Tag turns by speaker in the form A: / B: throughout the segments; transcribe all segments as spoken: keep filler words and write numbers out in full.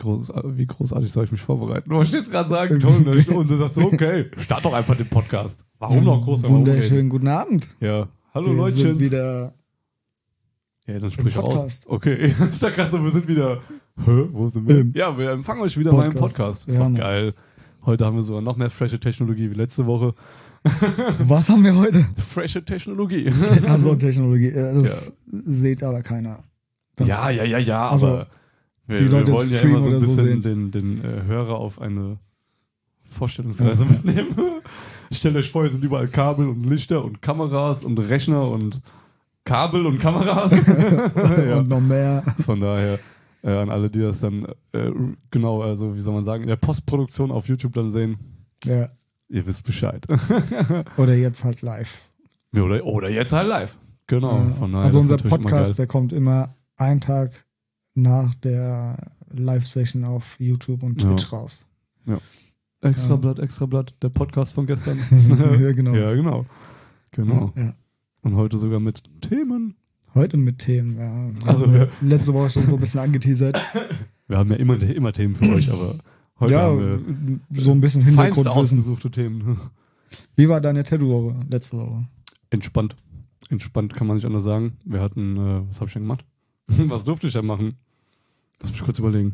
A: Groß, wie großartig soll ich mich vorbereiten? Du wolltest gerade sagen, Ton, und du sagst so, okay, start doch einfach den Podcast. Warum noch groß?
B: Wunderschönen guten Abend.
A: Ja, hallo
B: wir
A: Leute.
B: Wir sind wieder
A: Ja, dann sprich raus. Okay, ich dachte gerade so, wir sind wieder, hä, wo sind wir?
B: Im
A: Ja, wir empfangen euch wieder
B: Podcast.
A: mal im Podcast. Ist
B: Ja,
A: doch
B: Mann.
A: geil. Heute haben wir sogar noch mehr frische Technologie wie letzte Woche.
B: Was haben wir heute?
A: Frische Technologie.
B: Also Technologie, äh, das seht aber keiner. Das,
A: ja, ja, ja, ja,
B: also,
A: aber wir,
B: die Leute
A: wir wollen
B: im
A: ja
B: Stream
A: immer so ein
B: oder so
A: bisschen
B: sehen's.
A: den, den äh, Hörer auf eine Vorstellungsreise mitnehmen. Stellt euch vor, hier sind überall Kabel und Lichter und Kameras und Rechner und Kabel und Kameras. Ja.
B: Und noch mehr.
A: Von daher äh, an alle, die das dann äh, genau, also wie soll man sagen, in der Postproduktion auf YouTube dann sehen,
B: Ja.
A: ihr wisst Bescheid.
B: Oder jetzt halt live.
A: Ja, oder, oder jetzt halt live. Genau.
B: Ja.
A: Von daher,
B: Also
A: das ist
B: unser
A: natürlich immer
B: Podcast,
A: geil.
B: der kommt immer einen Tag nach der Live-Session auf YouTube und Twitch
A: Ja.
B: raus.
A: Extra
B: Ja.
A: Blatt, Extra Blatt, der Podcast von gestern.
B: Ja, genau.
A: Ja, genau. Genau.
B: Ja.
A: Und heute sogar mit Themen.
B: Heute mit Themen, ja.
A: Also,
B: Haben wir
A: ja.
B: letzte Woche schon so ein bisschen angeteasert.
A: Wir haben ja immer, immer Themen für euch, aber heute
B: ja,
A: haben wir
B: so ein bisschen
A: feinste
B: Hintergrundwissen.
A: ausgesuchte Themen.
B: Wie war deine Tattoo-Woche letzte Woche?
A: Entspannt. Entspannt kann man nicht anders sagen. Wir hatten, äh, was habe ich denn gemacht? Was durfte ich denn machen? Lass mich kurz überlegen.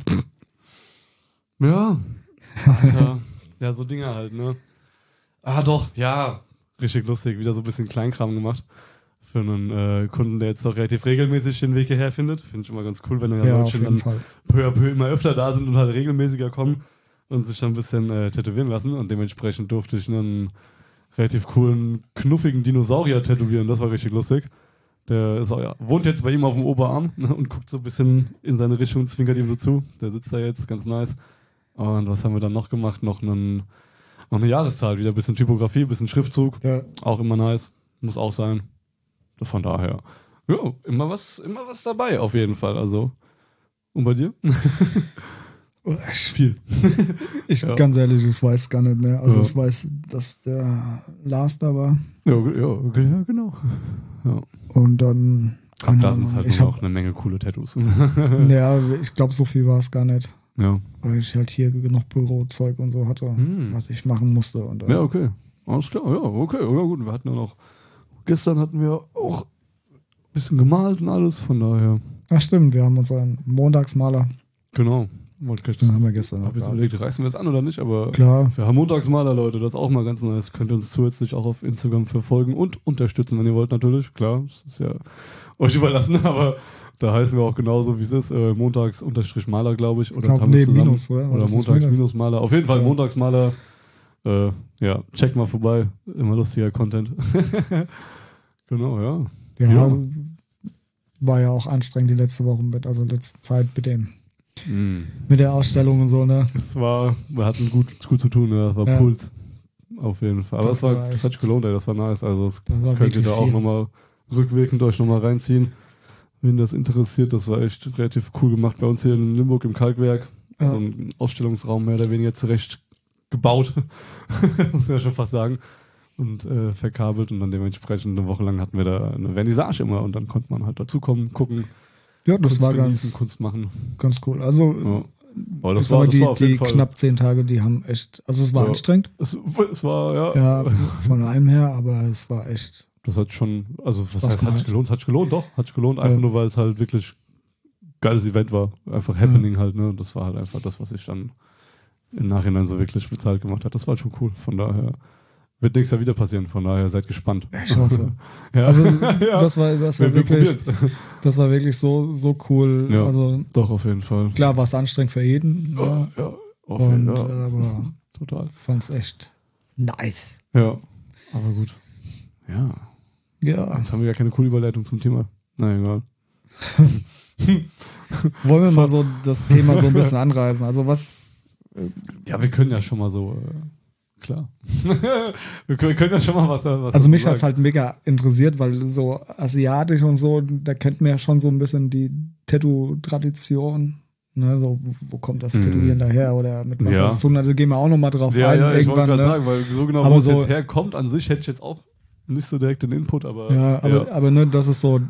A: Ja, Alter. Ja, so Dinge halt, ne? Ah, doch, ja. Richtig lustig. Wieder so ein bisschen Kleinkram gemacht. Für einen äh, Kunden, der jetzt doch relativ regelmäßig den Weg hierher findet. Finde ich immer ganz cool, wenn dann
B: Ja, auf
A: Leute
B: jeden
A: dann
B: Fall.
A: peu à peu immer öfter da sind und halt regelmäßiger kommen und sich dann ein bisschen äh, tätowieren lassen. Und dementsprechend durfte ich einen relativ coolen, knuffigen Dinosaurier tätowieren. Das war richtig lustig. Der ist auch, ja, wohnt jetzt bei ihm auf dem Oberarm, ne, und guckt so ein bisschen in seine Richtung, zwinkert ihm so zu. Der sitzt da jetzt, ganz nice. Und was haben wir dann noch gemacht? Noch, einen, noch eine Jahreszahl, wieder ein bisschen Typografie, ein bisschen Schriftzug.
B: Ja.
A: Auch immer nice. Muss auch sein. Von daher, ja, immer was, immer was dabei, auf jeden Fall. Also, und bei dir? Viel.
B: Ich,
A: Ja.
B: ganz ehrlich, ich weiß gar nicht mehr. Also
A: Ja.
B: ich weiß, dass der Lars da war.
A: Ja, ja, okay, ja genau. Ja.
B: Und dann.
A: Ab
B: keine
A: da
B: Ahnung,
A: sind halt
B: ich
A: nur
B: hab,
A: noch eine Menge coole Tattoos.
B: ja, ich glaube, so viel war es gar nicht.
A: Ja.
B: Weil ich halt hier genug Bürozeug und so hatte,
A: Hm.
B: was ich machen musste. Und, äh,
A: Ja, okay. Alles klar, ja, okay. Ja, gut, wir hatten ja noch, gestern hatten wir auch ein bisschen gemalt und alles, von daher.
B: Ach stimmt, wir haben unseren Montagsmaler.
A: Genau. Wollte
B: Den haben wir gestern
A: hab
B: noch
A: jetzt
B: gehabt.
A: überlegt, reißen wir es an oder nicht, aber
B: Klar.
A: wir haben Montagsmaler, Leute, das ist auch mal ganz nice. Könnt ihr uns zusätzlich auch auf Instagram verfolgen und unterstützen, wenn ihr wollt, natürlich. Klar, das ist ja euch überlassen, aber da heißen wir auch genauso, wie es ist. Äh, Montags-Maler, glaube ich. Oder
B: Ich glaub,
A: haben wir
B: nee,
A: zusammen.
B: Minus, oder? War
A: Oder
B: das nicht
A: Montags-Maler. Auf jeden Fall
B: Ja.
A: Montagsmaler. Äh, ja, check mal vorbei. Immer lustiger Content. Genau, ja.
B: Ja,
A: Ja.
B: also, war ja auch anstrengend die letzte Woche mit, also letzte Zeit mit dem,
A: Mm.
B: mit der Ausstellung und so, ne?
A: Es war, wir hatten gut, gut zu tun, ja. Das war
B: Ja.
A: Puls. Auf jeden Fall. Aber
B: Das
A: das, war,
B: war
A: das
B: echt-
A: hat sich gelohnt, ey. Das war nice. Also, das
B: Das war
A: könnt ihr da
B: wirklich
A: auch
B: viel.
A: nochmal rückwirkend euch nochmal reinziehen. Wenn das interessiert, das war echt relativ cool gemacht bei uns hier in Limburg im Kalkwerk.
B: Ja.
A: So ein Ausstellungsraum mehr oder weniger zurecht gebaut, muss man ja schon fast sagen. Und äh, verkabelt und dann dementsprechend eine Woche lang hatten wir da eine Vernissage immer und dann konnte man halt dazukommen, gucken,
B: Ja, das
A: Kunst
B: war
A: genießen,
B: ganz,
A: Kunst machen.
B: ganz cool. Also,
A: Ja. Aber das
B: ich sag
A: war,
B: mal,
A: das
B: die,
A: war auf
B: die
A: jeden Fall.
B: knapp zehn Tage, die haben echt, also es war
A: Ja.
B: anstrengend,
A: Es, es war, ja.
B: ja, von allem her, aber es war echt,
A: Das hat schon, also was
B: Was
A: heißt, hat sich
B: gemacht?
A: gelohnt? Hat sich gelohnt, doch. Hat sich gelohnt, einfach
B: Ja.
A: nur, weil es halt wirklich geiles Event war. Einfach Happening halt, ne? Das war halt einfach das, was ich dann im Nachhinein so wirklich bezahlt gemacht hat. Das war halt schon cool. Von daher wird nächstes Jahr wieder passieren. Von daher seid gespannt.
B: ich hoffe.
A: Ja.
B: Also,
A: Ja.
B: das war, das war
A: wir, wir
B: wirklich,
A: probieren's.
B: das war wirklich so, so cool.
A: Ja.
B: Also,
A: Doch, auf jeden Fall.
B: klar war es anstrengend für jeden,
A: Ja,
B: ja,
A: ja, auf jeden
B: und,
A: Fall.
B: äh, aber
A: Total.
B: fand's echt nice.
A: Ja, aber gut. Ja,
B: Ja.
A: jetzt haben wir ja keine coole Überleitung zum Thema. Na egal.
B: Wollen wir mal so das Thema so ein bisschen anreißen? Also was,
A: Ja, wir können ja schon mal so, äh, klar. wir können, können ja schon mal was, was
B: also
A: dazu
B: mich hat's
A: sagen.
B: halt mega interessiert, weil so asiatisch und so, da kennt man ja schon so ein bisschen die Tattoo-Tradition. Ne, so, wo kommt das
A: Mhm.
B: Tätowieren daher oder mit was
A: Ja.
B: hat es zu tun? Also gehen wir auch nochmal drauf
A: Ja,
B: ein
A: ja, ich wollte
B: irgendwann.
A: gerade
B: Ne?
A: sagen, weil so genau,
B: Aber
A: wo es
B: so-
A: jetzt herkommt, an sich hätte ich jetzt auch nicht so direkt den Input, aber
B: Ja, aber,
A: ja.
B: aber ne, das ist so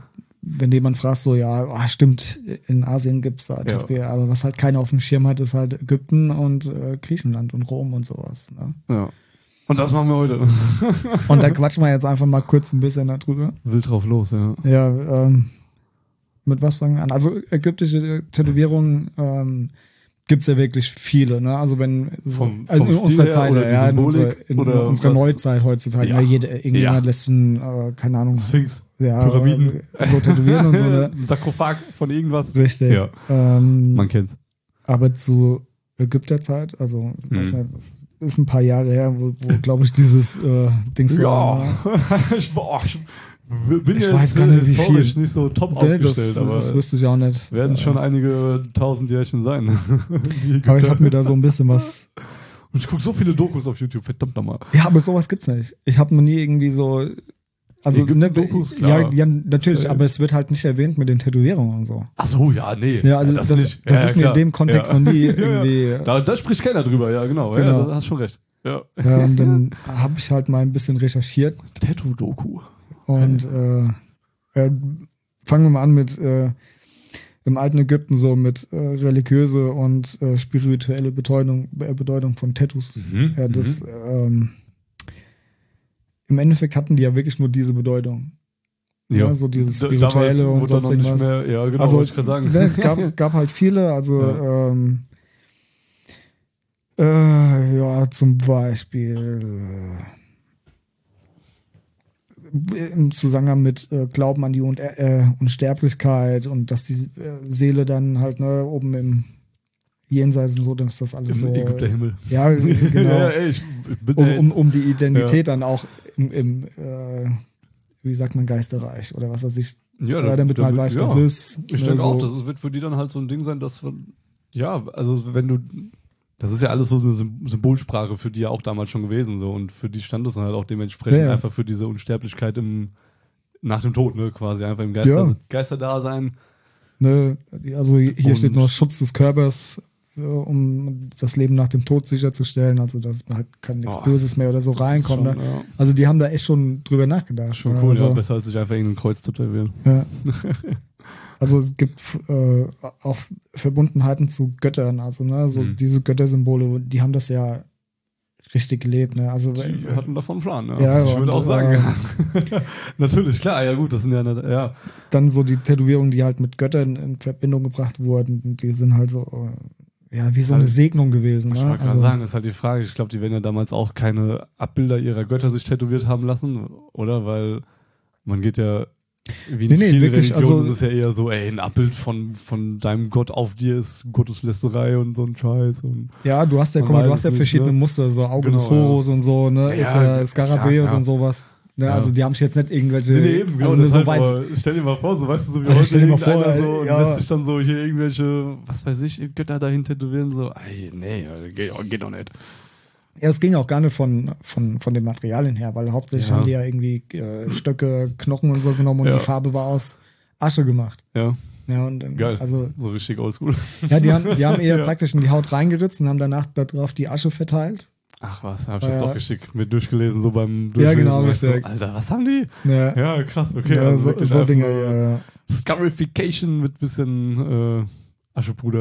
B: wenn jemand fragt, so, ja, oh, stimmt, in Asien gibt es da Tätowierer, ja. aber was halt keiner auf dem Schirm hat, ist halt Ägypten und äh, Griechenland und Rom und sowas. Ne?
A: Ja. Und das machen wir heute.
B: Und da quatschen wir jetzt einfach mal kurz ein bisschen darüber.
A: Wild drauf los, ja.
B: Ja, ähm, mit was fangen wir an? Also ägyptische Tätowierungen ähm, gibt es ja wirklich viele, ne? Also wenn so,
A: vom,
B: also
A: vom
B: in unserer Zeit,
A: oder
B: ja, in unserer,
A: Symbolik
B: in
A: oder
B: unserer
A: was?
B: Neuzeit heutzutage,
A: Ja.
B: ne? Jede, irgendjemand
A: Ja.
B: lässt einen, äh, keine Ahnung,
A: Sphinx,
B: ja,
A: Pyramiden,
B: so tätowieren und so, ne?
A: Ein Sarkophag von irgendwas.
B: Richtig.
A: Ja.
B: Ähm,
A: Man kennt's.
B: aber zu Ägypterzeit, also
A: Mhm.
B: weiß nicht, das ist ein paar Jahre her, wo, wo glaube ich, dieses äh, Dings war. Ne?
A: Ja. ich, boah, ich bin
B: Ich
A: jetzt
B: weiß gar nicht, wie
A: historisch
B: viel.
A: nicht so top
B: Nee,
A: aufgestellt,
B: das,
A: aber
B: das wüsste ich auch nicht.
A: werden
B: Äh,
A: schon einige tausend Jährchen sein. Die
B: Aber ich habe mir da so ein bisschen was.
A: Und ich gucke so viele Dokus auf YouTube, verdammt nochmal.
B: Ja, aber sowas gibt's nicht. Ich habe noch nie irgendwie so. Also, ne,
A: Ägypten-Dokus,
B: ja,
A: klar.
B: ja, natürlich,
A: Safe.
B: aber es wird halt nicht erwähnt mit den Tätowierungen und so.
A: Ach so, ja, nee.
B: Ja, also das, das,
A: nicht.
B: das
A: Ja,
B: ist mir
A: klar.
B: in dem Kontext
A: ja.
B: noch nie
A: Ja,
B: irgendwie.
A: ja. Da, da spricht keiner drüber, ja, genau.
B: Genau.
A: Ja, da hast schon recht. Ja.
B: Ja, und dann habe ich halt mal ein bisschen recherchiert
A: Tattoo-Doku.
B: und äh, äh, fangen wir mal an mit äh, im alten Ägypten so mit äh, religiöse und äh, spirituelle Bedeutung, äh, Bedeutung von Tattoos.
A: Mhm.
B: Ja, das ähm, im Endeffekt hatten die ja wirklich nur diese Bedeutung. Ja, so dieses
A: Da-
B: Spirituelle
A: damals
B: und
A: wurde da
B: sonst
A: noch nicht
B: irgendwas.
A: mehr, ja, genau,
B: also
A: wollte ich gerade sagen.
B: ne, gab, gab halt viele, also
A: Ja.
B: ähm, äh, ja, zum Beispiel äh, im Zusammenhang mit äh, Glauben an die Un äh, Unsterblichkeit und dass die äh, Seele dann halt ne, oben im Jenseits und so, dann ist das alles
A: Im
B: so.
A: Ägypterhimmel.
B: Ja, genau.
A: ja, ey, ich, ich bin
B: um,
A: ja
B: um,
A: jetzt-
B: um die Identität dann auch im, im äh, wie sagt man, Geisterreich oder was weiß ich.
A: ja,
B: Ja, damit man halt weiß,
A: ja.
B: was ist.
A: Ich
B: ne,
A: denke
B: so.
A: auch, das ist- wird für die dann halt so ein Ding sein, dass wir, ja, also wenn du, das ist ja alles so eine Sym- Symbolsprache für die ja auch damals schon gewesen so und für die stand es dann halt auch dementsprechend
B: Ja, ja.
A: einfach für diese Unsterblichkeit im nach dem Tod, ne, quasi einfach im Geister,
B: Ja.
A: Geisterdasein.
B: Ne, also hier
A: Und-
B: steht noch Schutz des Körpers, äh, um das Leben nach dem Tod sicherzustellen, also dass halt kein nichts
A: Oh,
B: Böses mehr oder so
A: Das ist
B: reinkommt.
A: schon,
B: Ne?
A: ja,
B: Also die haben da echt schon drüber nachgedacht.
A: schon
B: ne?
A: cool,
B: also,
A: ja, besser als sich einfach irgendein Kreuz zu tätowieren.
B: ja. Also es gibt äh, auch Verbundenheiten zu Göttern, also ne, so
A: Mhm.
B: diese Göttersymbole, die haben das ja richtig gelebt. Ne? Also
A: Die hatten davon einen Plan, ne?
B: Ja,
A: ich
B: und,
A: würde auch sagen.
B: äh,
A: Natürlich, klar, ja gut, das sind ja, nicht- ja.
B: dann so die Tätowierungen, die halt mit Göttern in Verbindung gebracht wurden, die sind halt so, äh, ja, wie so eine
A: Halt-
B: Segnung gewesen.
A: Ich
B: Ne?
A: wollte gerade
B: Also,
A: sagen, das ist halt die Frage. Ich glaube, die werden ja damals auch keine Abbilder ihrer Götter sich tätowiert haben lassen, oder? Weil man geht ja, wie in
B: Nee, nee,
A: vielen
B: wirklich,
A: Religionen
B: also-
A: ist es ja eher so, ey, ein Abbild von, von deinem Gott auf dir ist Gotteslästerei und so ein Scheiß. Und
B: ja, du hast ja,
A: Man
B: guck mal, du
A: weiß
B: hast ja
A: es nicht,
B: verschiedene
A: ne?
B: Muster, so Auge
A: Genau,
B: des Horus und so, ne?
A: Ja,
B: ist
A: ja,
B: ja Skarabäus
A: ja, ja.
B: und sowas. Ne?
A: Ja.
B: Also die haben sich jetzt nicht irgendwelche.
A: nee, nee, eben, genau,
B: also
A: das
B: ne, so
A: halt,
B: weit.
A: aber stell dir mal vor, so weißt du, so wie
B: Alter,
A: heute
B: stell dir mal vor,
A: irgendeiner so
B: ey,
A: und
B: ja.
A: lässt sich dann so hier irgendwelche, was weiß ich, Götter dahin tätowieren, so, ey, nee, geht, geht doch nicht.
B: Ja, es ging auch gar nicht von, von, von den Materialien her, weil hauptsächlich
A: Ja.
B: haben die ja irgendwie äh, Stöcke, Knochen und so genommen und
A: Ja.
B: die Farbe war aus Asche gemacht.
A: Ja,
B: Ja, und dann,
A: geil.
B: also,
A: So richtig oldschool.
B: ja, die haben, die haben eher
A: Ja.
B: praktisch in die Haut reingeritzt und haben danach darauf die Asche verteilt.
A: Ach was, hab ich das
B: Ja.
A: doch richtig mit durchgelesen, so beim
B: Ja,
A: Durchlesen.
B: genau,
A: war ich so,
B: richtig.
A: Alter, was haben die?
B: Ja,
A: Ja, krass, okay.
B: ja,
A: also
B: so,
A: wirklich
B: so
A: einfach
B: Dinge.
A: nur
B: Ja.
A: Scarification mit bisschen äh, Aschepuder.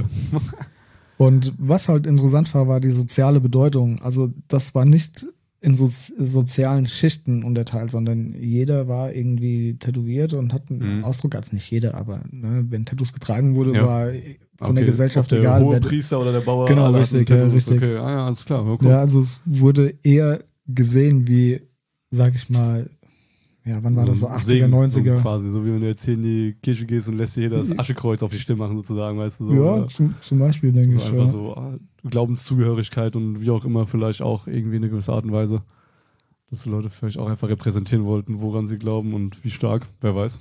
B: Und was halt interessant war, war die soziale Bedeutung. Also das war nicht in so, sozialen Schichten unterteilt, sondern jeder war irgendwie tätowiert und hat einen
A: Mhm.
B: Ausdruck, als nicht jeder, aber ne, wenn Tattoos getragen wurde,
A: Ja.
B: war von der
A: Okay,
B: Gesellschaft
A: ob der
B: egal.
A: hohe
B: Wer,
A: Priester oder der Bauer.
B: Genau,
A: alle
B: richtig,
A: hatten
B: ja,
A: Tattoos.
B: richtig.
A: Okay, ah, ja, alles klar. Ja, cool.
B: ja, also es wurde eher gesehen wie, sag ich mal, ja, wann war das so,
A: ein
B: achtziger,
A: Segen,
B: neunziger?
A: So quasi, so wie wenn du jetzt hier in die Kirche gehst und lässt dir hier das Aschekreuz auf die Stirn machen, sozusagen, weißt du? So,
B: ja,
A: oder?
B: zum, zum Beispiel, denke
A: So
B: ich.
A: einfach
B: Ja.
A: so ah, Glaubenszugehörigkeit und wie auch immer, vielleicht auch irgendwie eine gewisse Art und Weise. Dass die Leute vielleicht auch einfach repräsentieren wollten, woran sie glauben und wie stark, wer weiß.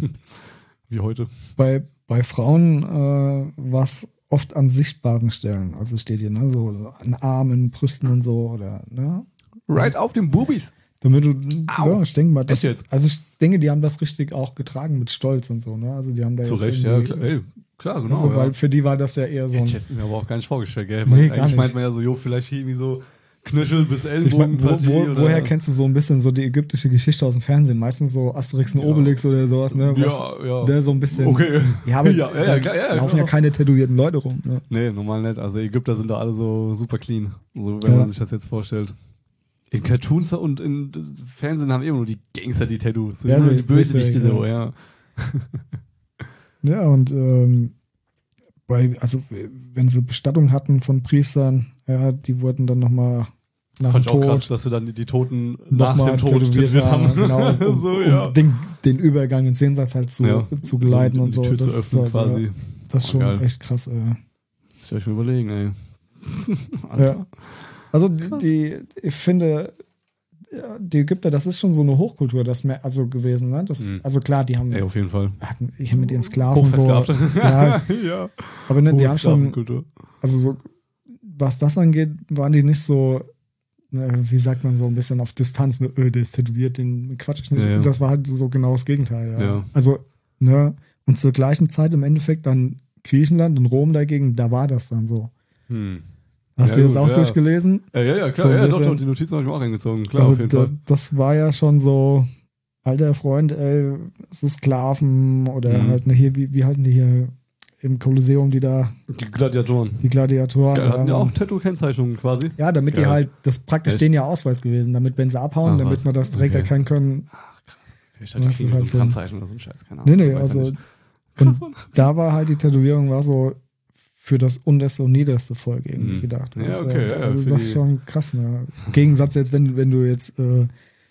A: Wie heute.
B: Bei, bei Frauen äh, war es oft an sichtbaren Stellen. Also steht hier, ne, so, so an Armen, Brüsten und so, oder, ne?
A: Right auf den Bubis.
B: Damit du,
A: Au.
B: ja, ich denke mal, das,
A: Echt jetzt?
B: also ich denke, die haben das richtig auch getragen mit Stolz und so, ne? Also die haben da
A: Zu
B: jetzt
A: Recht, ja,
B: irgendwie-
A: klar, ey, klar genau.
B: also,
A: ja.
B: weil für die war das ja eher so
A: Hätte
B: ein,
A: ich jetzt mir aber auch gar nicht vorgestellt, gell?
B: Nee,
A: Weil
B: gar
A: eigentlich
B: nicht.
A: meint man ja so, jo, vielleicht irgendwie so, Knöchel bis
B: Ich
A: Ellenbogen.
B: mein, wo, wo, woher kennst du so ein bisschen so die ägyptische Geschichte aus dem Fernsehen? Meistens so Asterix und
A: Ja.
B: Obelix oder sowas, ne?
A: Ja,
B: Was,
A: ja.
B: Der so ein bisschen.
A: Okay.
B: Ja, aber
A: Ja, ja,
B: da
A: ja, ja,
B: laufen
A: genau.
B: ja keine tätowierten Leute rum. Ne?
A: Nee, normal nicht. Also Ägypter sind da alle so super clean. So, wenn
B: Ja.
A: man sich das jetzt vorstellt. In Cartoons und in Fernsehen haben immer nur die Gangster die Tattoos. So
B: Ja,
A: immer die
B: richtig,
A: Bösewichte
B: ja.
A: so, ja.
B: Ja, und ähm, bei, also wenn sie Bestattung hatten von Priestern, ja, die wurden dann nochmal nach
A: Fand
B: dem
A: ich auch krass,
B: Tod
A: dass sie dann die Toten nach
B: nochmal
A: dem Tod tätowiert haben.
B: Genau, um,
A: so, ja.
B: um den, den Übergang ins Jenseits halt zu,
A: Ja.
B: zu geleiten
A: um
B: und
A: die
B: so.
A: Tür
B: Das
A: zu
B: ist
A: öffnen
B: halt,
A: quasi.
B: ja, das ist
A: Oh,
B: schon
A: geil.
B: echt krass. Äh.
A: Das soll ich mir überlegen, ey.
B: Ja. Also die, die, ich finde, ja, die Ägypter, das ist schon so eine Hochkultur, das mehr, also gewesen, ne? Das,
A: Mhm.
B: Also klar, die haben,
A: Ey, auf jeden Fall.
B: hatten hier mit ihren Sklaven so.
A: Hochversklavte.
B: Ja,
A: ja.
B: aber ne, die
A: Hohe
B: haben schon,
A: Sklavenkultur.
B: also so, was das angeht, waren die nicht so, ne, wie sagt man so, ein bisschen auf Distanz, ne, öh, der ist tätowiert, den quatsch ich nicht.
A: Ja, ja.
B: Das war halt so genau das Gegenteil. Ja.
A: Ja.
B: Also, ne, und zur gleichen Zeit im Endeffekt dann Griechenland und Rom dagegen, da war das dann so.
A: Hm.
B: Hast
A: Ja,
B: du das
A: gut,
B: auch
A: ja.
B: durchgelesen?
A: Ja, ja, ja, klar.
B: So ein
A: ja, doch,
B: bisschen-
A: doch, die Notizen habe ich mir auch reingezogen. Klar,
B: Also
A: auf jeden
B: das,
A: Fall.
B: das war ja schon so, alter Freund, ey, so Sklaven oder
A: Mhm.
B: halt, ne, hier, wie, wie heißen die hier im Kolosseum, die da,
A: Die Gladiatoren.
B: die Gladiatoren.
A: Geil, hatten ja
B: ähm,
A: auch Tattoo-Kennzeichnungen quasi.
B: Ja, damit die
A: Geil.
B: halt, das ist praktisch
A: Echt?
B: denen ja Ausweis gewesen, damit wenn sie abhauen,
A: Ach,
B: damit
A: was?
B: man das direkt
A: Okay.
B: erkennen können.
A: Ich
B: Das
A: dachte,
B: ist
A: irgendwie so
B: halt
A: ein
B: so-
A: Brandzeichen oder so ein Scheiß, keine Ahnung.
B: Nee, nee,
A: Weiß ja
B: also
A: nicht.
B: und da war halt die Tätowierung war so für das unterste und niederste Volk irgendwie
A: Mhm.
B: gedacht.
A: Ja,
B: Das,
A: okay,
B: äh,
A: ja,
B: also
A: für
B: das ist
A: die-
B: schon krass, ne? Im Gegensatz jetzt, wenn, wenn du jetzt äh,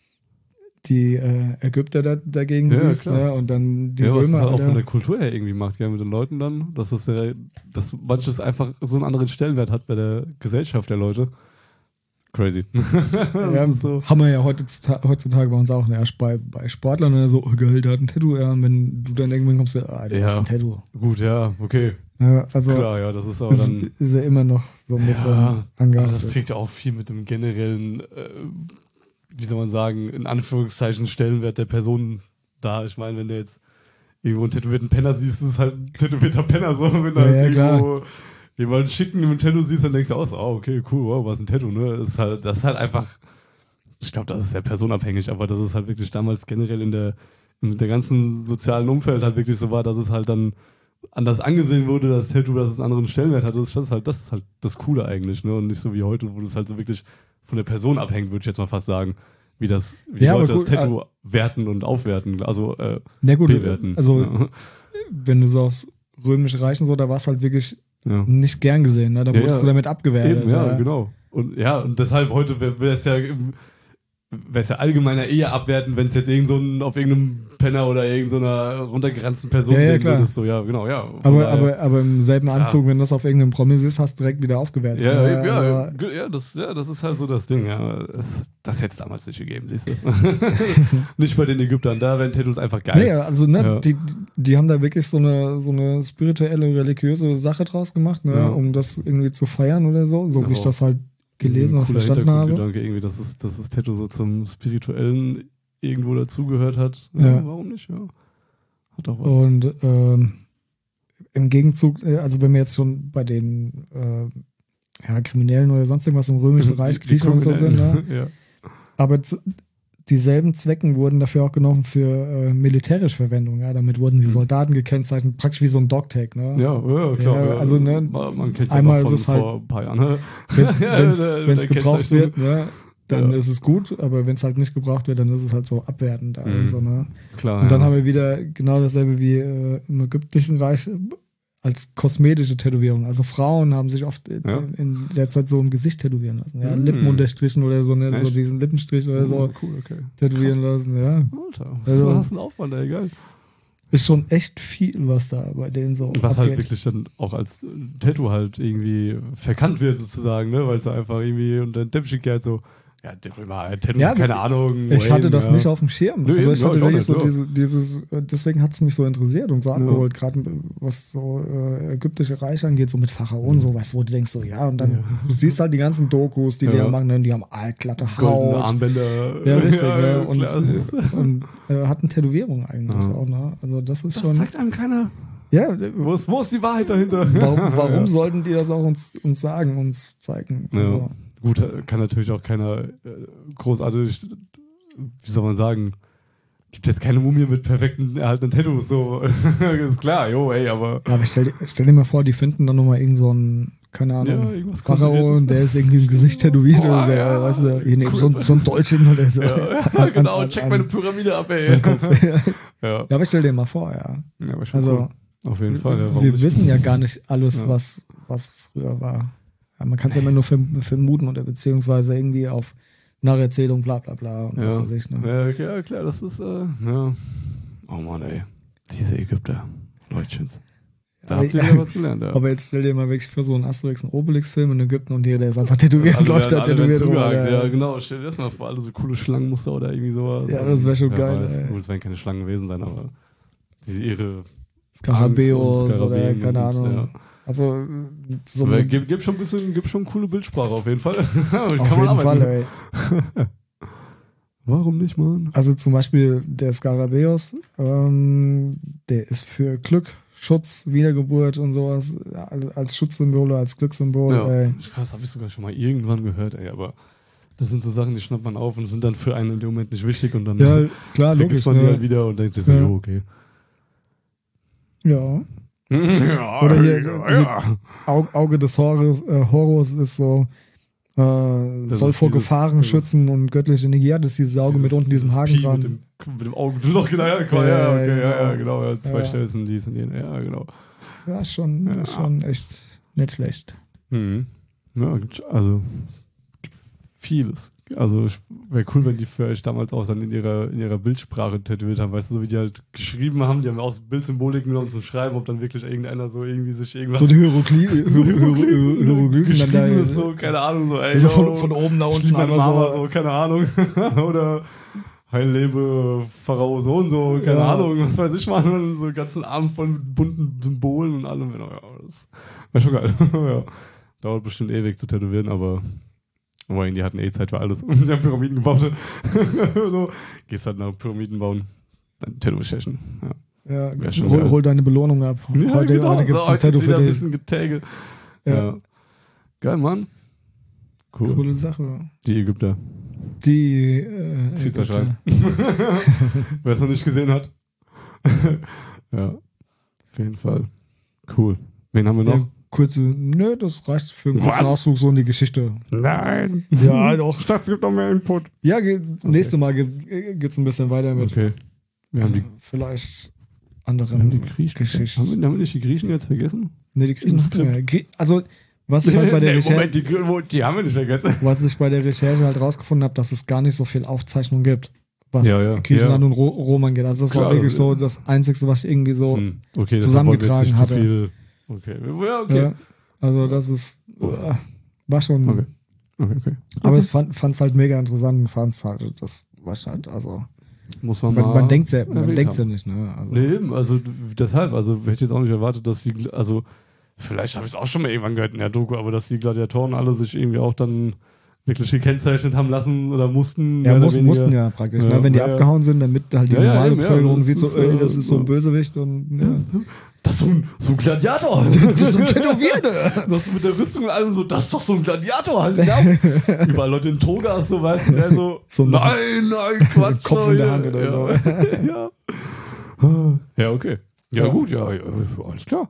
B: die äh, Ägypter da, dagegen
A: Ja,
B: siehst,
A: klar.
B: ne? Und dann die
A: Ja, was es
B: Römer.
A: halt auch
B: Alter.
A: von der Kultur her irgendwie macht, gell, mit den Leuten dann, dass es ja, dass manches einfach so einen anderen Stellenwert hat bei der Gesellschaft der Leute. Crazy. Das
B: Ja,
A: ist so.
B: haben wir ja heutzutage, heutzutage bei uns auch, ne? Erst bei, bei Sportlern oder so, oh geil, der hat ein Tattoo, ja, und wenn du dann irgendwann kommst, ah, der
A: Ja.
B: ist ein Tattoo.
A: Gut, ja, okay.
B: Ja, also
A: Klar, ja, das ist aber
B: ist,
A: dann.
B: ist er immer noch so ein bisschen
A: Ja, aber
B: angehaftet.
A: das trägt ja auch viel mit dem generellen, äh, wie soll man sagen, in Anführungszeichen Stellenwert der Person da. Ich meine, wenn du jetzt irgendwo einen tätowierten Penner siehst, ist es halt ein tätowierter Penner so. Wenn du
B: Ja,
A: halt
B: ja,
A: irgendwo jemanden schicken mit einem Tattoo siehst, dann denkst du auch so, oh, okay, cool, wow, was ist ein Tattoo, ne? Das ist halt, das ist halt einfach, ich glaube, das ist sehr personabhängig, aber das ist halt wirklich damals generell in der, in der ganzen sozialen Umfeld halt wirklich so war, dass es halt dann anders angesehen wurde, das Tattoo, dass es einen anderen Stellenwert hat. Das ist halt das, ist halt das Coole eigentlich, ne? Und nicht so wie heute, wo das halt so wirklich von der Person abhängt, würde ich jetzt mal fast sagen. Wie das, wie
B: Ja,
A: die
B: aber
A: Leute das
B: gut,
A: Tattoo werten und aufwerten, also äh,
B: Na gut,
A: bewerten.
B: also
A: ja.
B: wenn du so aufs Römische Reich und so, da war es halt wirklich
A: Ja.
B: nicht gern gesehen, ne? Da
A: Ja,
B: wurdest
A: ja.
B: du damit abgewertet.
A: Eben, ja,
B: ja.
A: genau. Und ja, und deshalb heute wäre es ja, wäre es ja allgemeiner eher abwerten, wenn es jetzt irgend so ein, auf irgendeinem Penner oder irgendeiner runtergeranzten Person
B: Ja, ja,
A: sehen
B: klar.
A: würdest. So, ja, genau, ja. Von
B: Aber,
A: daher-
B: aber, aber im selben
A: Klar.
B: Anzug, wenn du das auf irgendeinem Promi siehst, hast du direkt wieder aufgewertet.
A: Ja,
B: ne?
A: ja, ja,
B: Aber-
A: ja, ja, das, ja, das ist halt so das Ding, ja. Das, das hätte es damals nicht gegeben, siehst du. Nicht bei den Ägyptern, da wären Tattoos einfach geil.
B: Nee, also ne,
A: Ja.
B: die, die haben da wirklich so eine, so eine spirituelle, religiöse Sache draus gemacht, ne,
A: Ja.
B: um das irgendwie zu feiern oder so, so wie ich
A: Ja.
B: das halt gelesen
A: Ein
B: und
A: cooler
B: verstanden habe.
A: Hintergrundgedanke irgendwie, dass es, dass das Tattoo so zum Spirituellen irgendwo dazugehört hat.
B: Ja.
A: Warum nicht, ja. Hat doch was.
B: Und ähm, im Gegenzug, äh, also wenn wir jetzt schon bei den äh, ja, Kriminellen oder sonst irgendwas im Römischen Reich,
A: Die- die
B: Griechen und so sind, ne?
A: ja.
B: Aber zu, dieselben Zwecken wurden dafür auch genommen für äh, militärische Verwendung, ja, damit wurden die
A: Hm.
B: Soldaten gekennzeichnet, praktisch wie so ein Dogtag, ne?
A: Ja, ja, klar.
B: Ja,
A: Ja,
B: also, ne,
A: man, man kennt es ja
B: einmal
A: noch von
B: ist es halt-
A: vor ein paar Jahren. Ne?
B: Wenn
A: Ja,
B: es
A: der-
B: wenn's
A: der
B: gebraucht
A: Kennzeichnung.
B: wird, ne, dann
A: Ja.
B: ist es gut, aber wenn es halt nicht gebraucht wird, dann ist es halt so abwertend.
A: Mhm.
B: Also, ne?
A: Klar,
B: Und dann
A: ja.
B: haben wir wieder genau dasselbe wie äh, im ägyptischen Reich äh, als kosmetische Tätowierung. Also Frauen haben sich oft äh,
A: Ja.
B: in der Zeit so im Gesicht tätowieren lassen. Ja,
A: Mhm.
B: Lippen unterstrichen oder so, ne, so
A: Echt?
B: diesen Lippenstrich oder so
A: Oh, cool, okay.
B: tätowieren lassen. Ja.
A: Alter, was
B: Also-
A: also, hast du einen Aufwand, ey, geil.
B: Ist schon echt viel, was da bei denen so
A: Was halt
B: abgeht.
A: wirklich dann auch als äh, Tattoo halt irgendwie verkannt wird, sozusagen, ne? Weil es einfach irgendwie unter den Teppich geht, so, ja, der Römer, äh, Tattoo,
B: Ja,
A: keine Ahnung.
B: Ich hatte
A: wohin,
B: das
A: ja.
B: nicht auf dem Schirm.
A: Nö,
B: also
A: eben,
B: ich
A: ja,
B: hatte
A: ich auch
B: wirklich
A: nicht,
B: so
A: ja.
B: diese, dieses, äh, deswegen hat es mich so interessiert und so
A: Ja.
B: abgeholt, gerade was so äh, ägyptische Reich angeht, so mit Pharaonen, so weißt du, wo du denkst, so ja, und dann,
A: Ja.
B: du siehst halt die ganzen Dokus, die die
A: Ja.
B: ja machen, ne, die haben allglatte
A: Goldene
B: Haut.
A: Armbänder.
B: Ja, richtig,
A: ja,
B: ne?
A: ja,
B: Und,
A: klar, das ist-
B: äh, und äh, hatten Tätowierung eigentlich
A: Ja.
B: auch, ne? Also das ist
A: das
B: schon.
A: zeigt einem keiner.
B: Ja, äh,
A: Wo ist, wo ist die Wahrheit dahinter?
B: warum, warum
A: ja.
B: sollten die das auch uns, uns sagen, uns zeigen?
A: Ja.
B: Also,
A: Gut, kann natürlich auch keiner äh, großartig, wie soll man sagen, gibt jetzt keine Mumie mit perfekten erhaltenen Tattoos, so, ist klar, jo, ey, aber...
B: Ja, aber stell, dir- stell dir mal vor, die finden dann nochmal irgend so ein, keine Ahnung,
A: Ja, irgendwas
B: Pharao,
A: Konserviertes.
B: der ist irgendwie im Gesicht tätowiert
A: Boah,
B: oder so,
A: ja.
B: weißt du, hier neben
A: Cool.
B: so, ein- so ein Dolchen oder so.
A: Ja, ja
B: An-
A: genau,
B: an-
A: check
B: an-
A: meine Pyramide ab, ey.
B: an Kopf. Ja,
A: Ja,
B: aber stell dir mal vor, ja.
A: ja aber schon
B: Also,
A: cool. Auf jeden Fall. Ja, warum
B: wir
A: nicht?
B: wissen ja gar nicht alles,
A: Ja.
B: was, was früher war. Ja, man kann es ja immer nur verm- vermuten oder beziehungsweise irgendwie auf Nacherzählung, bla bla bla und was
A: Ja.
B: weiß ich. Ne?
A: Ja, ja, klar, das ist, äh, ja. Oh Mann, ey. Diese Ägypter. Leutchens. Da
B: Aber-
A: habt ihr ja was gelernt, ja.
B: Aber jetzt stell dir mal wirklich für so einen Asterix- und Obelix-Film in Ägypten und hier, der ist einfach tätowiert,
A: Alle
B: läuft
A: werden-
B: da
A: alle werden
B: tätowiert rum.
A: zugehakt,
B: Alter.
A: Ja, genau. Stell dir das mal vor, alle so coole Schlangenmuster oder irgendwie sowas.
B: Ja, das wär schon
A: Wer
B: geil,
A: weiß.
B: ey.
A: Gut, es werden keine Schlangen gewesen sein, aber diese ihre
B: Skarabäus
A: Angst und
B: oder
A: Skarabäen
B: keine
A: und,
B: Ahnung.
A: ja.
B: Also, so
A: Aber
B: mit,
A: gibt, gibt schon ein bisschen, gibt schon coole Bildsprache auf jeden Fall. Kann
B: auf
A: man
B: jeden Fall,
A: arbeiten.
B: ey.
A: Warum nicht, Mann?
B: Also zum Beispiel der Skarabäus, ähm, der ist für Glück, Schutz, Wiedergeburt und sowas, als, als Schutzsymbol, als Glückssymbol.
A: Ja,
B: Ey.
A: krass, habe ich sogar schon mal irgendwann gehört, ey, aber das sind so Sachen, die schnappt man auf und sind dann für einen in dem Moment nicht wichtig und dann
B: Ja, klar,
A: vergisst
B: logisch.
A: man die halt
B: Ne?
A: wieder und denkt sich so,
B: Ja.
A: jo, okay.
B: Ja.
A: Ja,
B: Oder hier-
A: ja.
B: Au- Auge des Horus, äh, Horus ist so, äh,
A: Das
B: soll
A: ist
B: vor
A: dieses-
B: Gefahren
A: das ist-
B: schützen und göttliche Energie. Ja, das ist dieses Auge mit unten diesem Haken
A: Pi
B: dran.
A: mit dem, mit dem Augenloch, genau, ja, ja,
B: Ja,
A: okay, ja, ja,
B: genau.
A: genau, ja, zwei
B: Ja.
A: Stelzen, dies und jene, ja, genau.
B: Ja, ist schon,
A: Ja.
B: ist schon echt nicht schlecht.
A: Mhm. Ja, gibt- also gibt vieles. Also wäre cool, wenn die für euch damals auch dann in ihrer, in ihrer Bildsprache tätowiert haben, weißt du, so wie die halt geschrieben haben, die haben aus Bildsymboliken genommen zum Schreiben, ob dann wirklich irgendeiner so irgendwie sich irgendwas
B: So die Hieroglyphen,
A: so
B: Hieroglyphen, Hieroglyphen dann da.
A: geschrieben ist, so, keine Ahnung, so, ey,
B: Also
A: yo,
B: von, von oben nach unten
A: schlieb meine
B: einmal
A: Mama,
B: so.
A: so, keine Ahnung. Oder Heil lebe Pharao so und so, keine
B: Ja.
A: Ahnung, was weiß ich, man, und so einen ganzen Abend voll bunten Symbolen und allem. Ja, das wäre schon geil. Ja. Dauert bestimmt ewig zu tätowieren, aber aber die hatten eh Zeit für alles. Und die haben Pyramiden gebaut. So, gehst halt nach Pyramiden bauen. Dann Tattoo-Session. Ja.
B: Ja,
A: Wär schon
B: hol,
A: geil.
B: hol deine Belohnung ab.
A: Ja,
B: heute
A: genau.
B: heute gibt es
A: So,
B: ein Tattoo
A: gibt's
B: für
A: wieder ein
B: dich.
A: bisschen Getäge.
B: Ja.
A: Ja. Geil, Mann. Cool.
B: Coole Sache.
A: Die Ägypter.
B: Die äh,
A: Zieht's euch
B: Ägypter.
A: rein. Wer es noch nicht gesehen hat. Ja. Auf jeden Fall. Cool. Wen haben wir noch?
B: Ja, kurze, nö, das reicht für einen kurzen
A: Was?
B: Ausflug so in die Geschichte.
A: Nein.
B: Ja, doch.
A: Ich dachte, es gibt noch mehr Input.
B: Ja, ge nächstes Mal gibt es ein bisschen weiter mit
A: Okay. Wir haben die,
B: vielleicht
A: wir haben
B: anderen
A: die Griechen.
B: Geschichten.
A: Haben wir, haben wir nicht die Griechen jetzt vergessen?
B: Nee, die Griechen
A: Im
B: hatten wir ja. Grie also, was ich halt bei der
A: Nee,
B: Recherche,
A: Moment, die, Gr- die haben wir nicht vergessen.
B: was ich bei der Recherche halt rausgefunden habe, dass es gar nicht so viel Aufzeichnung gibt, was
A: Ja, ja,
B: Griechenland
A: ja.
B: und Ro Rom angeht. Also das
A: Klar,
B: war wirklich
A: das-
B: so das Einzige, was ich irgendwie so,
A: Hm, okay, deshalb
B: zusammengetragen
A: wollen wir jetzt
B: hatte.
A: nicht zu viel. Okay, ja, okay.
B: ja, also das ist, äh, war schon,
A: Okay. Okay, okay.
B: aber ich fand es halt mega interessant und fand es halt, das war halt, also,
A: Muss man,
B: man,
A: mal
B: man denkt ja, man
A: erwähnt
B: denkt ja
A: haben.
B: nicht, ne? Also,
A: Nee, eben, also d- deshalb, also hätte ich jetzt auch nicht erwartet, dass die, Gl- also vielleicht habe ich es auch schon mal irgendwann gehört in der Doku, aber dass die Gladiatoren alle sich irgendwie auch dann wirklich gekennzeichnet haben lassen oder mussten. mehr
B: Ja,
A: oder
B: muss,
A: weniger.
B: mussten ja praktisch,
A: Ja,
B: ne? Wenn die
A: ja, ja.
B: abgehauen sind, damit halt die
A: Ja, ja,
B: normale
A: eben, ja,
B: Bevölkerung
A: das
B: sieht so,
A: ist,
B: ey,
A: äh,
B: das ist so ein
A: so-
B: Bösewicht und ja.
A: Das ist so ein, so ein Gladiator.
B: Das ist so ein Tätowierter.
A: Das mit der Rüstung und allem so, das ist doch so ein Gladiator halt. Ja. Überall Leute in Togas, so weißt du, der so,
B: So ein-
A: nein, nein, Quatsch.
B: Kopf in der
A: ja,
B: Hand oder
A: ja.
B: so.
A: ja. Ja, okay. Ja,
B: Ja.
A: gut, ja, ja, alles klar.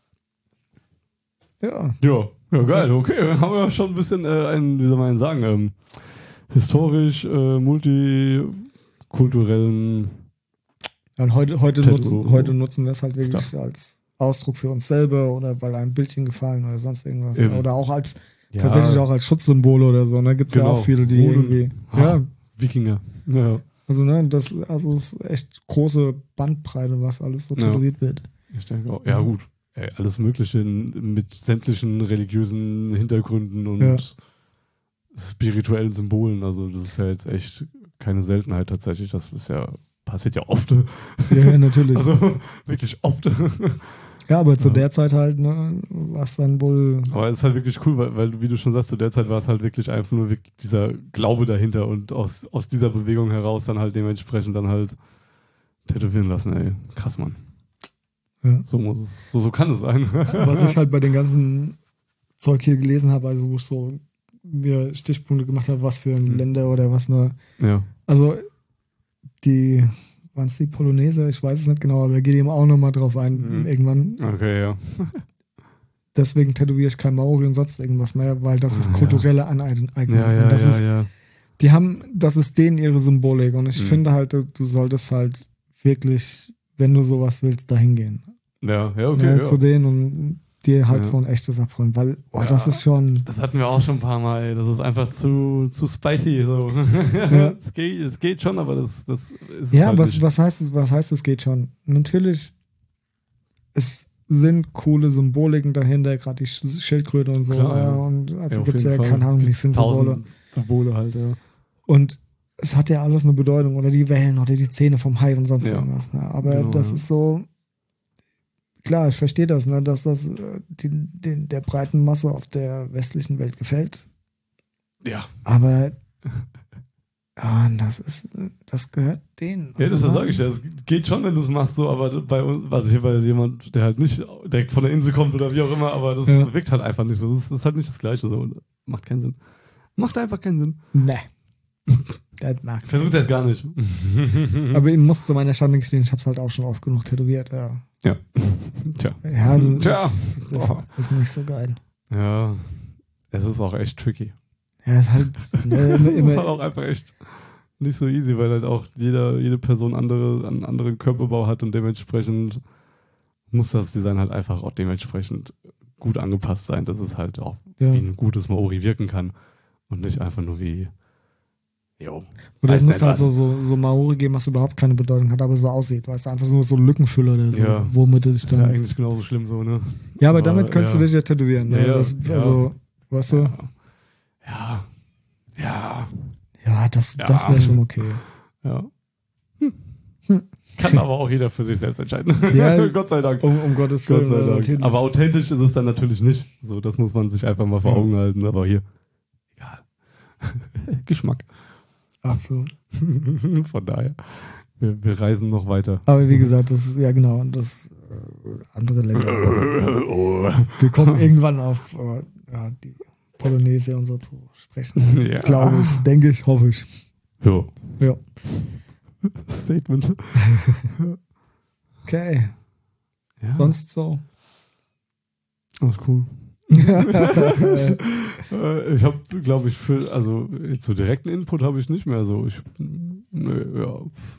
B: Ja,
A: Ja, ja, geil, okay. Dann haben wir schon ein bisschen äh, einen, wie soll man denn sagen, ähm, historisch, äh, multikulturellen.
B: und heute, heute,
A: Tattoo.
B: nutzen, heute nutzen wir es halt wirklich
A: Stuff.
B: als Ausdruck für uns selber oder weil einem Bildchen gefallen oder sonst irgendwas.
A: Eben.
B: Oder auch als,
A: Ja.
B: tatsächlich auch als Schutzsymbol oder so. Ne? Gibt es ja
A: Genau.
B: auch viele, die
A: Runen.
B: irgendwie,
A: Ah.
B: ja,
A: Wikinger. Ja,
B: also ne, das also es ist echt große Bandbreite, was alles so
A: Ja.
B: tätowiert wird.
A: ich denke auch. Ja, gut. Ey, alles Mögliche in, mit sämtlichen religiösen Hintergründen und
B: Ja.
A: spirituellen Symbolen. Also, das ist ja jetzt echt keine Seltenheit tatsächlich. Das ist ja, passiert ja oft.
B: Ja, ja, natürlich.
A: Also, wirklich oft.
B: ja, aber zu
A: Ja.
B: der Zeit halt, ne, was dann wohl.
A: Aber es ist halt wirklich cool, weil, weil, wie du schon sagst, zu der Zeit war es halt wirklich einfach nur wirklich dieser Glaube dahinter und aus, aus dieser Bewegung heraus dann halt dementsprechend dann halt tätowieren lassen, ey. Krass, Mann.
B: Ja.
A: So muss es, so, so kann es sein.
B: Was ich halt bei den ganzen Zeug hier gelesen habe, also wo ich so mir Stichpunkte gemacht habe, was für ein
A: Mhm.
B: Länder oder was eine.
A: Ja.
B: Also die, waren es die Polonaise? Ich weiß es nicht genau, aber da geht eben auch nochmal drauf ein,
A: Mhm.
B: irgendwann.
A: Okay, ja.
B: Deswegen tätowiere ich kein Maori und sonst irgendwas mehr, weil das ist
A: Ah, ja.
B: kulturelle Aneignung.
A: Ja, ja,
B: und das
A: ja,
B: ist,
A: ja.
B: die haben, das ist denen ihre Symbolik. Und ich
A: Mhm.
B: finde halt, du, du solltest halt wirklich, wenn du sowas willst, dahin gehen.
A: Ja, ja, okay.
B: ne,
A: Ja.
B: Zu denen und dir halt
A: Ja.
B: so ein echtes abholen, weil, boah,
A: Ja.
B: das ist schon.
A: Das hatten wir auch schon ein paar Mal, ey. Das ist einfach zu, zu spicy. So.
B: Ja.
A: es, geht, es geht schon, aber das, das ist
B: Ja,
A: halt
B: was,
A: nicht.
B: was heißt es, was heißt es geht schon? Natürlich, es sind coole Symboliken dahinter, gerade die Sch- Schildkröte und so.
A: Klar,
B: ja.
A: ja.
B: Und
A: Ja,
B: also
A: auf
B: gibt es
A: jeden
B: ja,
A: Fall.
B: keine Ahnung, wie
A: Gibt's
B: viele Symbole.
A: tausend Symbole halt, ja.
B: Und es hat ja alles eine Bedeutung. Oder die Wellen oder die Zähne vom Hai und sonst
A: Ja.
B: irgendwas. Ne? Aber
A: Genau,
B: das
A: ja.
B: ist so. Klar, ich verstehe das, ne, dass das äh, die, den, der breiten Masse auf der westlichen Welt gefällt.
A: Ja.
B: Aber ja, das ist, das gehört denen.
A: Ja, das
B: Also,
A: sage ich ja. Es geht schon, wenn du es machst, so, aber bei uns, also hier bei jemand, der halt nicht direkt von der Insel kommt oder wie auch immer, aber das
B: Ja.
A: wirkt halt einfach nicht so. Das ist, das ist halt nicht das Gleiche so. Macht keinen Sinn. Macht einfach keinen Sinn.
B: Ne. Das mag ich.
A: Versucht jetzt gar nicht.
B: Aber ich muss zu meiner Schande gestehen, ich hab's halt auch schon oft genug tätowiert, ja.
A: Ja. Tja.
B: Ja, das
A: Tja.
B: ist, ist,
A: Oh.
B: ist nicht so geil.
A: Ja. Es ist auch echt tricky.
B: Ja, ist halt ne, immer,
A: Das ist halt
B: immer,
A: auch einfach echt nicht so easy, weil halt auch jeder, jede Person andere, einen anderen Körperbau hat und dementsprechend muss das Design halt einfach auch dementsprechend gut angepasst sein, dass es halt auch
B: ja.
A: wie ein gutes Maori wirken kann und nicht einfach nur wie jo.
B: Oder es
A: weiß
B: muss
A: nicht
B: halt
A: was.
B: so, so, so Maori geben, was überhaupt keine Bedeutung hat, aber so aussieht. Weißt du, einfach nur so Lückenfüller oder so,
A: Ja.
B: womit du dich
A: Das ist
B: dann.
A: ja eigentlich genauso schlimm so, ne?
B: Ja, aber
A: Aber,
B: damit könntest
A: ja.
B: du dich ja tätowieren. Ne?
A: Ja, ja,
B: das,
A: ja.
B: also, weißt du,
A: Ja. Ja.
B: ja, das,
A: Ja.
B: das wäre schon okay.
A: Ja. Hm.
B: Hm.
A: Kann aber auch jeder für sich selbst entscheiden.
B: Ja.
A: Gott sei Dank.
B: Um, um Gottes
A: Gott
B: Willen.
A: sei
B: ne,
A: Dank.
B: natürlich.
A: Aber authentisch ist es dann natürlich nicht. So, das muss man sich einfach mal vor
B: Ja.
A: Augen halten. Aber hier, egal. Geschmack.
B: Absolut.
A: Von daher, wir, wir reisen noch weiter.
B: Aber wie gesagt, das ist, ja genau, und das äh, andere Länder.
A: Oh.
B: Wir kommen irgendwann auf äh, ja, die Polonaise und so zu sprechen.
A: Ja.
B: Glaube ich, denke ich, hoffe ich.
A: Ja.
B: Ja.
A: Statement.
B: Okay.
A: Ja.
B: Sonst so.
A: Alles cool. Äh, ich habe, glaube ich, für, also jetzt so direkten Input habe ich nicht mehr so. Ich, nö, ja.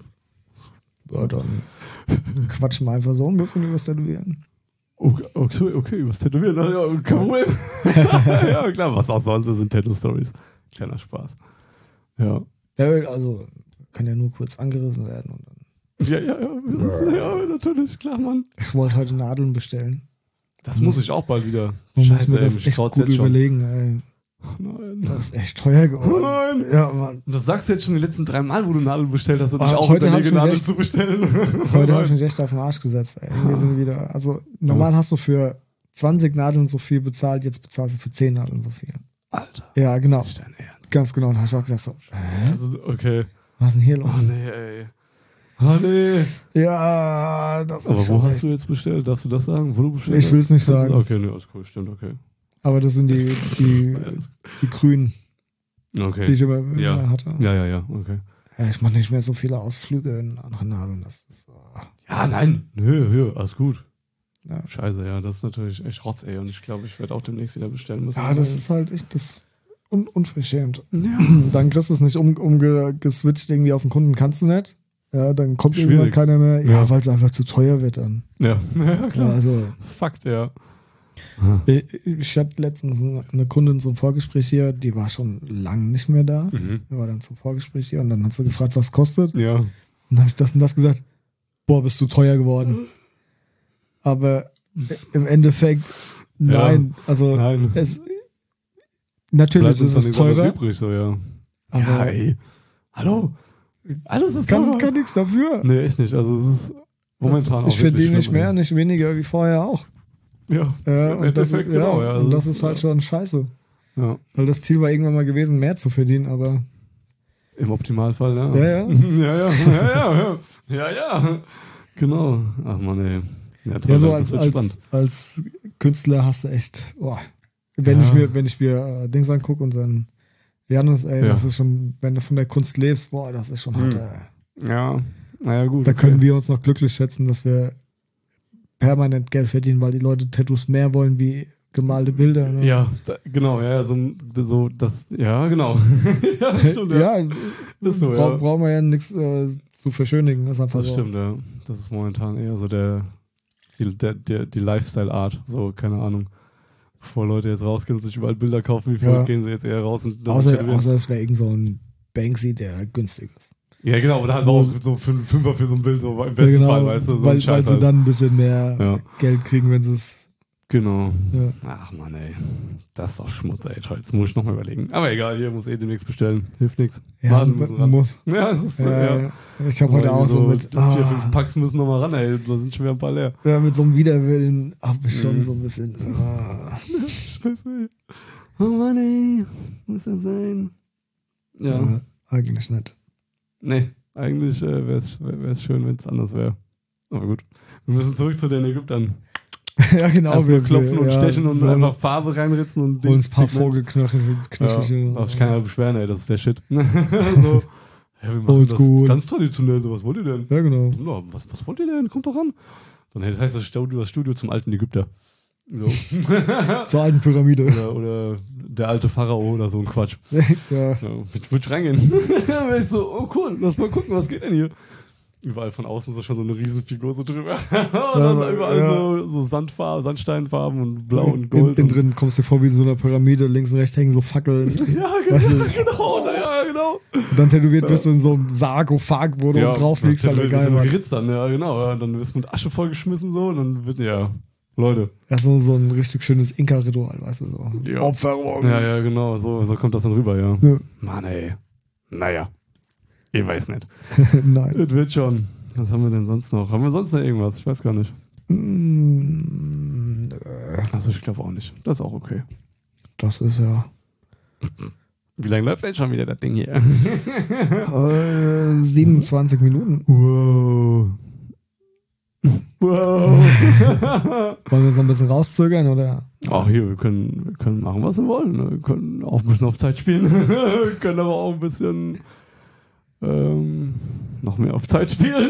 B: Ja, dann quatschen wir einfach so ein bisschen über das Tätowieren.
A: Okay, okay, okay, was tätowieren? Ja, kein Problem. Ja, klar, was auch sonst sind Tattoo-Stories. Kleiner Spaß. Ja.
B: Ja, also kann ja nur kurz angerissen werden. Und dann.
A: Ja, ja, ja, ja, natürlich, klar, Mann.
B: Ich wollte heute Nadeln bestellen.
A: Das muss ich auch bald wieder.
B: Man muss mir
A: ey,
B: das
A: mich
B: echt
A: traut's
B: gut
A: jetzt schon.
B: überlegen. Ey.
A: Nein.
B: Das ist echt teuer geworden.
A: Nein.
B: Ja, Mann.
A: Und das sagst du jetzt schon die letzten drei Mal, wo du Nadeln bestellt hast und
B: Ah,
A: ich auch
B: heute hab ich
A: überlege,
B: mich
A: Nadeln
B: echt-
A: zu bestellen.
B: Heute habe ich mich echt auf den Arsch gesetzt. Ey. Wir sind wieder, also normal hast du für zwanzig Nadeln so viel bezahlt, jetzt bezahlst du für zehn Nadeln so viel.
A: Alter,
B: Ja, genau.
A: ist dein Ernst?
B: Ganz genau. Und da habe ich auch gedacht so,
A: Also, okay.
B: was ist denn hier
A: Oh
B: los?
A: nee, ey. Oh nee.
B: Ja, das
A: Aber
B: ist
A: wo
B: schon
A: hast
B: echt.
A: du jetzt bestellt? Darfst du das sagen? Wo du bestellt
B: Ich
A: hast?
B: will's nicht
A: Kannst du-
B: sagen.
A: Okay, nee, ist cool, stimmt, okay.
B: Aber das sind die, die, die Grünen, die
A: Okay.
B: ich immer, immer
A: Ja.
B: hatte.
A: Ja, ja, ja, okay.
B: Ja, ich mache nicht mehr so viele Ausflüge in andere Nadeln. Das ist, oh,
A: Ja, nein. Nö, nö, alles gut.
B: ja.
A: Scheiße, ja, das ist natürlich echt Rotz, ey. Und ich glaube, ich werde auch demnächst wieder bestellen müssen.
B: ja, das ist halt echt das un unverschämt.
A: Ja.
B: Dann kriegst du es nicht um, umgeswitcht irgendwie auf den Kunden, kannst du nicht. Ja, dann kommt
A: Schwierig.
B: irgendwann keiner mehr. Ja,
A: Ja.
B: weil es einfach zu teuer wird dann.
A: Ja, ja
B: Ja,
A: klar.
B: also,
A: Fakt, ja.
B: ich, ich hatte letztens eine Kundin zum Vorgespräch hier, die war schon lange nicht mehr da.
A: Mhm.
B: Die war dann zum Vorgespräch hier und dann hat sie gefragt, was kostet.
A: Ja.
B: Und dann habe ich das und das gesagt. Boah, bist du teuer geworden. Aber im Endeffekt, nein. Also,
A: Nein.
B: es, natürlich
A: Bleibt uns
B: ist
A: dann
B: es
A: irgendwann was
B: teurer,
A: übrig, so, ja.
B: aber
A: Ja, ey. Hallo? Alles ist
B: kann,
A: teurer.
B: kann nichts dafür.
A: Nee, echt nicht. Also, es ist momentan
B: ich
A: auch wirklich
B: verdiene nicht
A: schlimm,
B: mehr,
A: ey.
B: nicht weniger wie vorher auch.
A: Ja.
B: Ja,
A: Im
B: und das,
A: Endeffekt,
B: ja,
A: genau, ja.
B: und das
A: Das
B: ist halt
A: ist,
B: schon scheiße.
A: Ja.
B: Weil das Ziel war irgendwann mal gewesen, mehr zu verdienen, aber
A: Im Optimalfall, ja.
B: Ja, ja.
A: ja, ja, ja, ja, ja, ja. Genau. Ach man, ey. Ja, toll,
B: ja, so
A: das
B: als,
A: wird
B: als,
A: spannend.
B: als Künstler hast du echt, boah, Wenn
A: Ja.
B: ich mir, wenn ich mir äh, Dings angucke und dann Janis, ey,
A: Ja.
B: das ist schon, wenn du von der Kunst lebst, boah, das ist schon hart,
A: Hm.
B: ey.
A: Ja, naja, gut.
B: Da
A: okay.
B: können wir uns noch glücklich schätzen, dass wir permanent Geld verdienen, weil die Leute Tattoos mehr wollen wie gemalte Bilder. Ne?
A: Ja, da, genau, ja, ja, so, so das, ja, genau. ja, das stimmt, ja.
B: ja,
A: ist so,
B: bra
A: ja.
B: brauchen wir ja nichts äh, zu verschönigen. Das ist einfach
A: Das
B: so.
A: stimmt, ja. Das ist momentan eher so der, die, der, der, die Lifestyle-Art, so, keine Ahnung. Bevor Leute jetzt rausgehen und sich überall Bilder kaufen, wie viel
B: Ja.
A: gehen sie jetzt eher raus und das
B: Außer,
A: tätowieren?
B: außer es wäre irgend so ein Banksy, der günstig ist.
A: Ja, genau, oder halt
B: Wo-
A: auch so für einen Fünfer für so ein Bild, so im besten
B: Ja, genau,
A: Fall, weißt du, so ein
B: weil, weil
A: Scheiß
B: sie
A: halt.
B: dann ein bisschen mehr
A: Ja.
B: Geld kriegen, wenn sie es.
A: Genau.
B: Ja.
A: Ach Mann, ey. Das ist doch Schmutz, ey. Jetzt muss ich nochmal überlegen. Aber egal, hier muss eh demnächst bestellen. Hilft nichts.
B: Ja,
A: Warten müssen ran.
B: muss.
A: Ja, es ist,
B: Ja,
A: ja.
B: Ich habe heute
A: Aber
B: auch so mit,
A: vier,
B: ah,
A: fünf Packs müssen nochmal ran, ey. Da sind schon wieder ein paar leer.
B: ja, mit so einem Widerwillen habe ich schon
A: Mhm.
B: so ein bisschen. Ah.
A: Scheiße, ey. Oh Mann, ey. Muss das sein? Ja.
B: Ja, eigentlich nicht.
A: Nee, eigentlich äh, wäre es schön, wenn es anders wäre. Aber gut. Wir müssen zurück zu den Ägyptern.
B: ja, genau.
A: Einfach
B: wir
A: nur klopfen
B: wir-
A: und
B: ja,
A: stechen und
B: wir
A: einfach Farbe reinritzen und
B: holen uns ein paar
A: Pigment.
B: Vogelknöchel.
A: Ja,
B: Knöchelchen.
A: darf sich keiner beschweren, ey, das ist der Shit. so, ja, wir machen
B: Oldschool.
A: das ganz traditionell, so, was wollt ihr denn?
B: Ja, genau.
A: Ja, was, was wollt ihr denn? Kommt doch ran. Dann heißt das Studio, das Studio zum alten Ägypter. So.
B: Zur alten Pyramide.
A: oder, oder der alte Pharao oder so ein Quatsch.
B: ja.
A: Ja, mit würde ich reingehen. Da wäre ich so, oh cool, lass mal gucken, was geht denn hier? Überall von außen ist schon so eine Riesenfigur so drüber. und dann
B: Ja,
A: überall
B: ja.
A: so, so Sandfarben, Sandsteinfarben und Blau und
B: In,
A: Gold.
B: in
A: und
B: drin kommst du dir vor wie in so einer Pyramide, links und rechts hängen so Fackeln.
A: ja, genau.
B: Weißt du?
A: genau, na, ja, genau.
B: Und dann tätowiert wirst du in so einem Sarkophag, wo du drauf liegst,
A: dann
B: Alter, geil,
A: Mann.
B: Mann.
A: Geritzt dann, ja, genau. Ja, dann wirst du mit Asche vollgeschmissen so und dann wird, ja, Leute.
B: Das ist so, so ein richtig schönes Inka-Ritual, weißt du, so.
A: Ja.
B: Opferung.
A: Ja, ja, genau, so, so kommt das dann rüber, ja.
B: Ja.
A: Mann, ey. Naja. Ich weiß nicht.
B: Nein.
A: Es wird schon. Was haben wir denn sonst noch? Haben wir sonst noch irgendwas? Ich weiß gar nicht.
B: Mm, äh,
A: Also ich glaube auch nicht. Das ist auch okay.
B: Das ist ja.
A: Wie lange läuft denn schon wieder das Ding hier?
B: Äh, siebenundzwanzig Minuten.
A: Wow. Wow.
B: Wollen wir es noch ein bisschen rauszögern, oder?
A: Ach hier, wir können, wir können machen, was wir wollen. Ne? Wir können auch ein bisschen auf Zeit spielen. Wir können aber auch ein bisschen ähm, noch mehr auf Zeit spielen.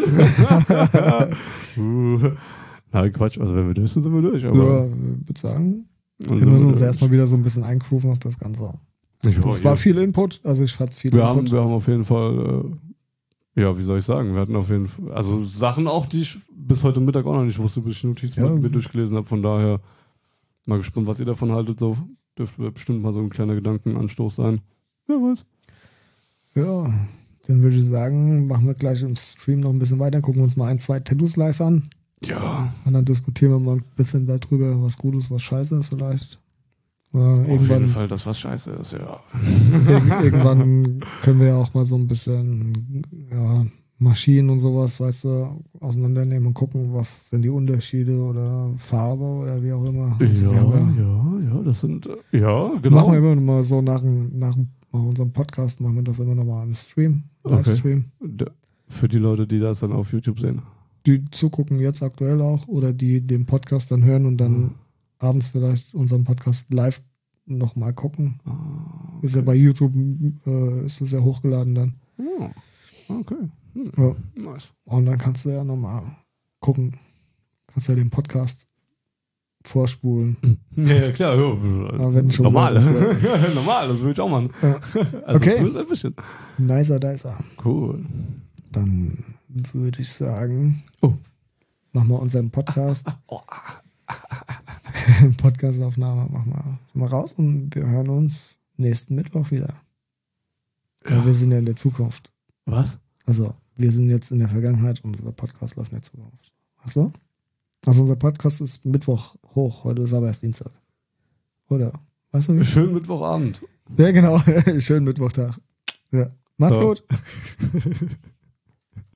A: uh. Nein, Quatsch. Also wenn wir durch sind, sind wir durch. Aber
B: Ja, ich würde sagen,
A: Und
B: wir müssen
A: sind
B: uns
A: durch.
B: erstmal wieder so ein bisschen eingrooven auf das Ganze.
A: Ja,
B: Das
A: hier.
B: war viel Input, also ich fand viel
A: Wir haben,
B: Input.
A: wir haben auf jeden Fall, äh, ja, wie soll ich sagen, wir hatten auf jeden Fall, also Sachen auch, die ich bis heute Mittag auch noch nicht wusste, bis ich die Notizen
B: Ja.
A: mir durchgelesen habe. Von daher mal gespannt, was ihr davon haltet. So dürfte bestimmt mal so ein kleiner Gedankenanstoß sein. Wer weiß.
B: Ja, dann würde ich sagen, machen wir gleich im Stream noch ein bisschen weiter, gucken uns mal ein, zwei Tattoos live an
A: Ja,
B: und dann diskutieren wir mal ein bisschen darüber, was gut ist, was scheiße ist vielleicht. Oder
A: auf jeden
B: irgendwann,
A: Fall, das was scheiße ist, ja.
B: irg- irgendwann können wir ja auch mal so ein bisschen ja, Maschinen und sowas, weißt du, auseinandernehmen und gucken, was sind die Unterschiede oder Farbe oder wie auch immer. Also
A: Ja,
B: wir haben ja,
A: ja, ja, das sind, äh, ja, genau.
B: Machen wir immer noch mal so nach, dem- nach, dem- nach unserem Podcast, machen wir das immer noch mal im Stream,
A: Okay.
B: Livestream.
A: D- Für die Leute, die das dann auf YouTube sehen.
B: Die zugucken jetzt aktuell auch oder die den Podcast dann hören und dann
A: Mhm.
B: abends vielleicht unseren Podcast live noch mal gucken.
A: Ah,
B: Ist ja bei YouTube, äh, ist das ja hochgeladen dann.
A: oh, okay. Hm.
B: Ja.
A: Nice.
B: Und dann kannst du ja noch mal gucken. Kannst ja den Podcast vorspulen.
A: Ja, ja, klar. Ja,
B: Aber wenn schon
A: normal.
B: mal ist,
A: normal, das würde ich auch machen.
B: Ja.
A: Also
B: Okay.
A: zumindest ein bisschen.
B: Nicer, dicer.
A: Cool.
B: Dann würde ich sagen,
A: Oh.
B: machen wir unseren Podcast.
A: Oh.
B: Podcastaufnahme machen wir, sind wir raus und wir hören uns nächsten Mittwoch wieder. Ja. Wir sind ja in der Zukunft.
A: Was?
B: Also, wir sind jetzt in der Vergangenheit und unser Podcast läuft in der Zukunft. Weißt du? Also, unser Podcast ist Mittwoch hoch. Heute ist aber erst Dienstag. Oder? Weißt du wie?
A: Schönen Mittwochabend.
B: Ja, genau. Schönen Mittwochtag. Ja. Macht's
A: Ja.
B: gut.